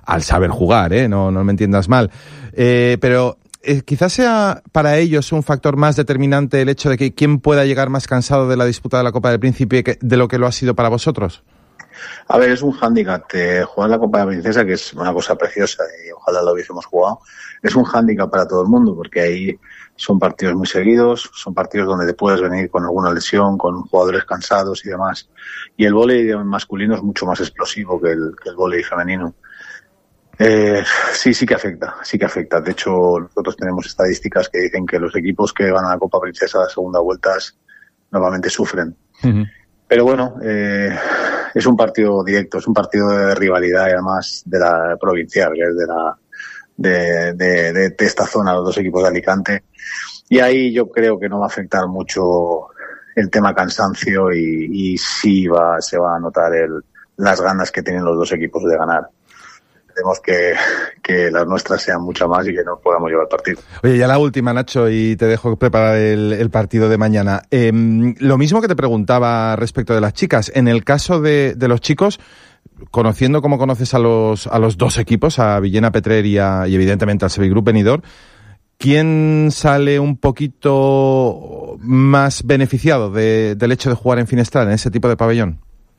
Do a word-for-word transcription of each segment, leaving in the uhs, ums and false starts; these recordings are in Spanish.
al saber jugar, ¿eh? No, no me entiendas mal. Eh, pero eh, quizás sea para ellos un factor más determinante el hecho de que quién pueda llegar más cansado de la disputa de la Copa del Príncipe que, de lo que lo ha sido para vosotros. A ver, es un hándicap. Eh, jugar la Copa de la Princesa, que es una cosa preciosa y ojalá lo hubiésemos jugado, es un hándicap para todo el mundo, porque ahí son partidos muy seguidos, son partidos donde te puedes venir con alguna lesión, con jugadores cansados y demás. Y el vóley masculino es mucho más explosivo que el, que el vóley femenino. Eh, sí, sí que afecta, sí que afecta. De hecho, nosotros tenemos estadísticas que dicen que los equipos que van a la Copa Princesa a segunda vueltas normalmente sufren. Uh-huh. Pero bueno, eh, es un partido directo, es un partido de rivalidad y además de la provincial, que es de la de, de, de, de esta zona, los dos equipos de Alicante. Y ahí yo creo que no va a afectar mucho el tema cansancio y, y sí va, se va a notar el, las ganas que tienen los dos equipos de ganar. Esperemos que, que las nuestras sean mucho más y que nos podamos llevar el partido. Oye, ya la última, Nacho, y te dejo preparar el, el partido de mañana. Eh, lo mismo que te preguntaba respecto de las chicas. En el caso de, de los chicos, conociendo como conoces a los, a los dos equipos, a Villena Petrer y, a, y evidentemente al Sevilla Group Benidorm, ¿quién sale un poquito más beneficiado de, del hecho de jugar en Finestrat, en ese tipo de pabellón?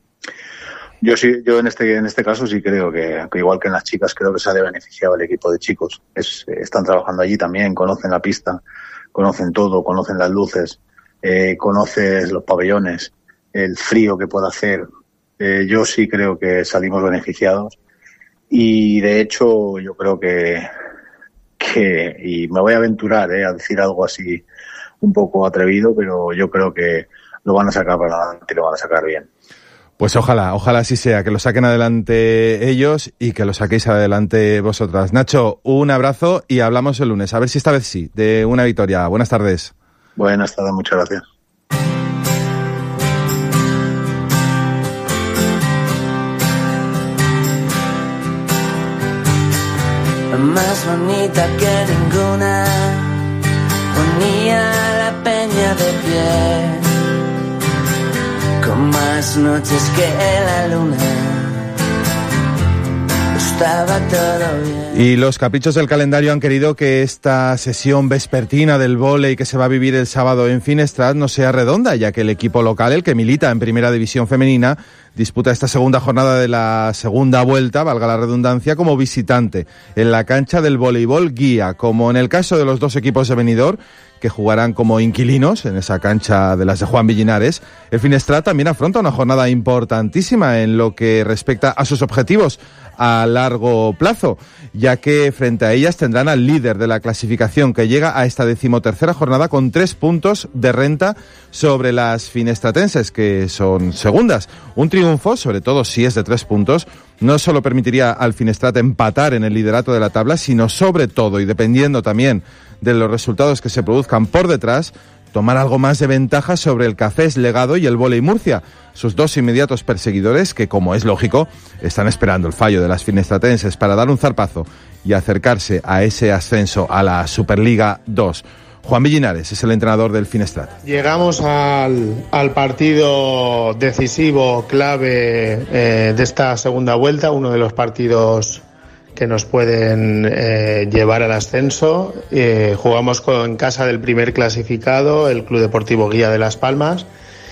Yo sí, yo en este en este caso sí creo que, que igual que en las chicas, creo que sale beneficiado el equipo de chicos. Es, están trabajando allí también, conocen la pista, conocen todo, conocen las luces, eh, conoces los pabellones, el frío que puede hacer. Eh, yo sí creo que salimos beneficiados y de hecho yo creo que que y me voy a aventurar eh, a decir algo así un poco atrevido, pero yo creo que lo van a sacar para adelante y lo van a sacar bien. Pues ojalá, ojalá así sea, que lo saquen adelante ellos y que lo saquéis adelante vosotras. Nacho, un abrazo y hablamos el lunes. A ver si esta vez sí, de una victoria. Buenas tardes. Buenas tardes, muchas gracias. Más bonita que ninguna, ponía la peña de pie. Con más noches que la luna, estaba todo bien. Y los caprichos del calendario han querido que esta sesión vespertina del vóley que se va a vivir el sábado en Finestrat no sea redonda, ya que el equipo local, el que milita en Primera División Femenina, disputa esta segunda jornada de la segunda vuelta, valga la redundancia, como visitante en la cancha del voleibol Guía, como en el caso de los dos equipos de Benidorm, que jugarán como inquilinos en esa cancha de las de Juan Villinares. El Finestrat también afronta una jornada importantísima en lo que respecta a sus objetivos a largo plazo, ya que frente a ellas tendrán al líder de la clasificación, que llega a esta decimotercera jornada con tres puntos de renta sobre las finestratenses, que son segundas. Un triunfo, sobre todo si es de tres puntos, no solo permitiría al Finestrat empatar en el liderato de la tabla, sino sobre todo, y dependiendo también de los resultados que se produzcan por detrás, tomar algo más de ventaja sobre el Cafés Legado y el Vóley Murcia, sus dos inmediatos perseguidores que, como es lógico, están esperando el fallo de las finestratenses para dar un zarpazo y acercarse a ese ascenso a la Superliga dos. Juan Villinares es el entrenador del Finestrat. Llegamos al, al partido decisivo, clave eh, de esta segunda vuelta, uno de los partidos que nos pueden eh, llevar al ascenso. Eh, jugamos con, en casa del primer clasificado, el Club Deportivo Guía de Las Palmas,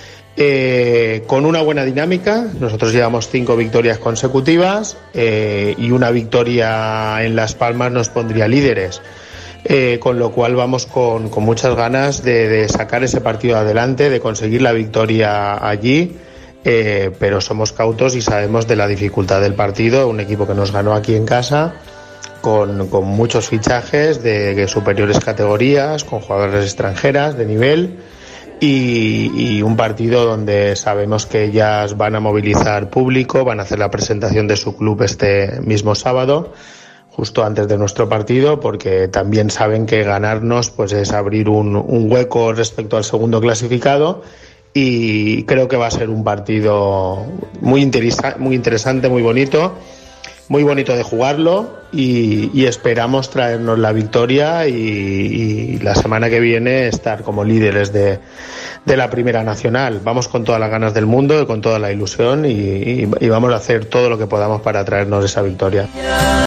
eh, con una buena dinámica. Nosotros llevamos cinco victorias consecutivas eh, y una victoria en Las Palmas nos pondría líderes. Eh, con lo cual vamos con, con muchas ganas de, de sacar ese partido adelante, de conseguir la victoria allí. Eh, pero somos cautos y sabemos de la dificultad del partido, un equipo que nos ganó aquí en casa, con, con muchos fichajes de, de superiores categorías, con jugadores extranjeras de nivel, y, y un partido donde sabemos que ellas van a movilizar público, van a hacer la presentación de su club este mismo sábado, justo antes de nuestro partido, porque también saben que ganarnos pues es abrir un, un hueco respecto al segundo clasificado. Y creo que va a ser un partido muy, interesa- muy interesante, muy bonito, muy bonito de jugarlo y, y esperamos traernos la victoria y, y la semana que viene estar como líderes de, de la Primera Nacional. Vamos con todas las ganas del mundo y con toda la ilusión y, y, y vamos a hacer todo lo que podamos para traernos esa victoria.